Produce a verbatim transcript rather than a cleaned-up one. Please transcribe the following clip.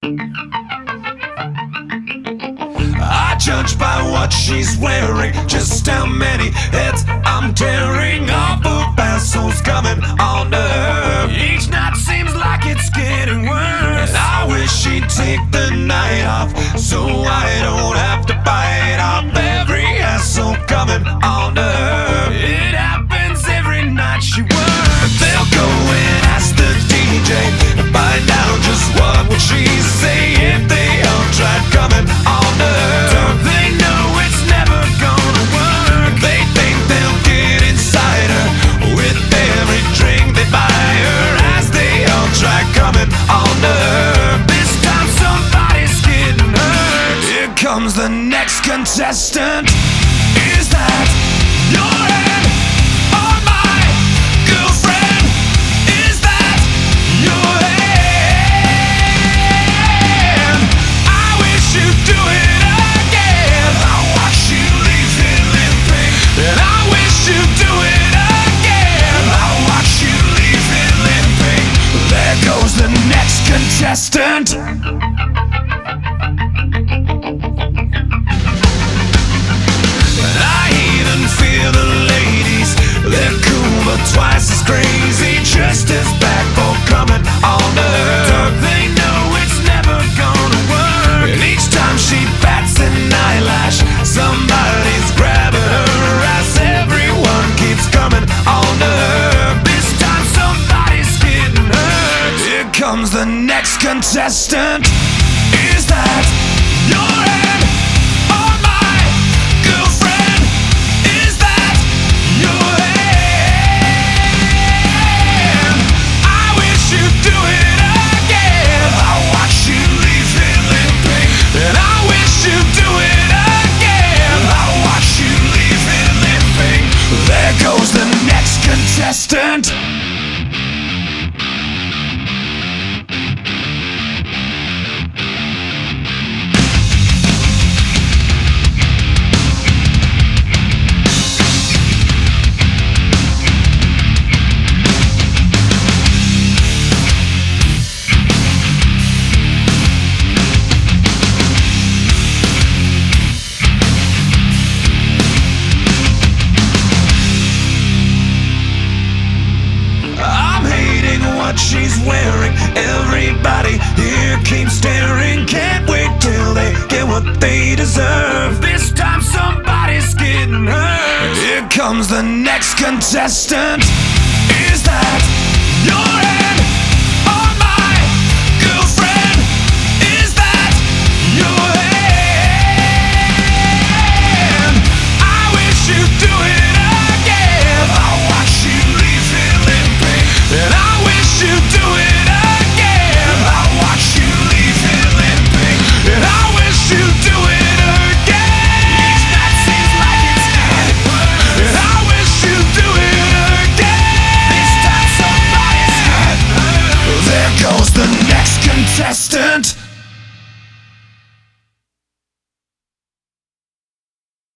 I judge by what she's wearing, just how many heads I'm tearing off of assholes coming on her. Each night seems like it's getting worse, and I wish she'd take the night off so I don't have to bite off every asshole coming on her. It happens every night she works. They'll go and ask the D J to find out just what would she say if they all tried coming on her. Don't they know it's never gonna work? They think they'll get inside her with every drink they buy her as they all try coming on her. This time somebody's getting hurt. Here comes the next contestant. Is that your hand or my girlfriend? Is that your hand? I wish you'd do it again. I watch you leave it limping, and I wish you'd do it again. I watch you leave it limping. There goes the next contestant. Twice as crazy, just as bad for coming on her. Don't they know it's never gonna work? And each time she bats an eyelash, somebody's grabbing her as everyone keeps coming on her. This time somebody's getting hurt. Here comes the next contestant. Is that your hand or my girlfriend? Is that your hand? Contestant. She's wearing, everybody here keeps staring. Can't wait till they get what they deserve. This time somebody's getting hurt. Here comes the next contestant. Is that your hand?